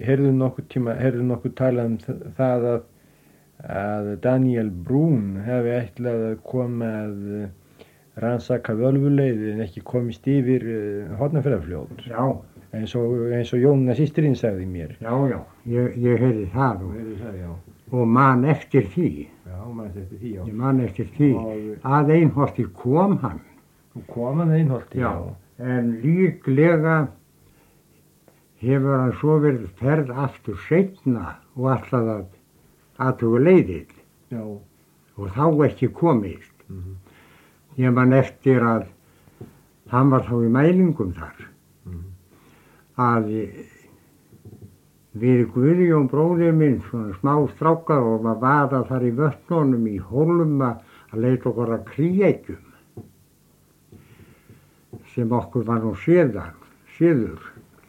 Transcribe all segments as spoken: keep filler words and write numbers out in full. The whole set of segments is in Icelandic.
heyrðu nokkuð tíma, heyrðu nokkuð talað um það að, að Daniel Brún hefði ætlað að koma að rannsaka völvuleið en ekki komist yfir uh, Hornafjarðarfljót. Já. Eins og, eins og Jóna systirinn sagði mér. Já, já, ég, ég heyrði það og, Heyrðu það, já. og man eftir því. Já, man eftir því, já. Ég man eftir því Og, að Einholti kom hann. kom hann Einholti, já. Já, en líklega hefur hann svo verið ferð aftur seinna og alltaf að athuga leiðið Já. og þá ekki komist. Mhm. Ég man eftir að hann var þá í mælingum þar Mhm. að við Guðjón bróðir minn, svona smá strákar og maður vaða þar í vötnunum í hólum að leita okkur að kríekjum sem okkur var nú séðan, séður.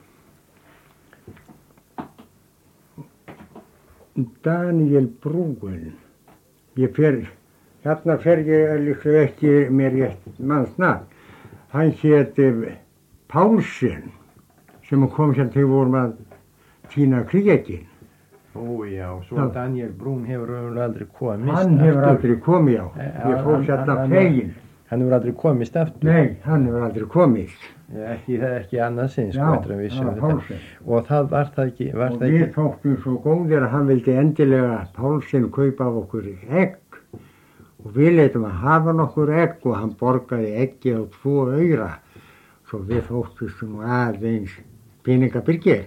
Daniel Brún, ég fer, þarna fer ég líka ekki mér rétt mannsnafn, hann héti Pálsson sem kom sem þau vorum að týna kríekinn. Ó já, svo Já. Daniel Brún hefur örugglega aldrei komist Hann hefur aftur. aldrei komið á, Ja, ég fór hann- sérna hann- fegin. Hann hefur aldrei komist aftur. Nei, hann hefur aldrei komist. Ekki, ekki annað sinn, sko, Já, eftir að við það var þetta. Pálsson. Og það var það ekki, var Og það við ekki, þóttum svo góðir að hann vildi endilega Pálsson kaupa af okkur egg og við leitum að hafa nokkur egg og hann borgaði eggi á tvo aura svo við þóttum nú aðeins peningabyrgir.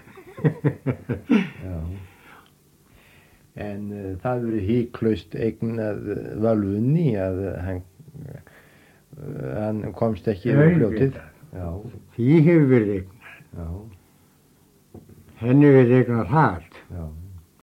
já. En uh, það verið híklaust eignað völvunni að hann, uh, hann komst ekki yfir fljótið. Já, Því hefur verið eign, já, henni verið eignað það. já.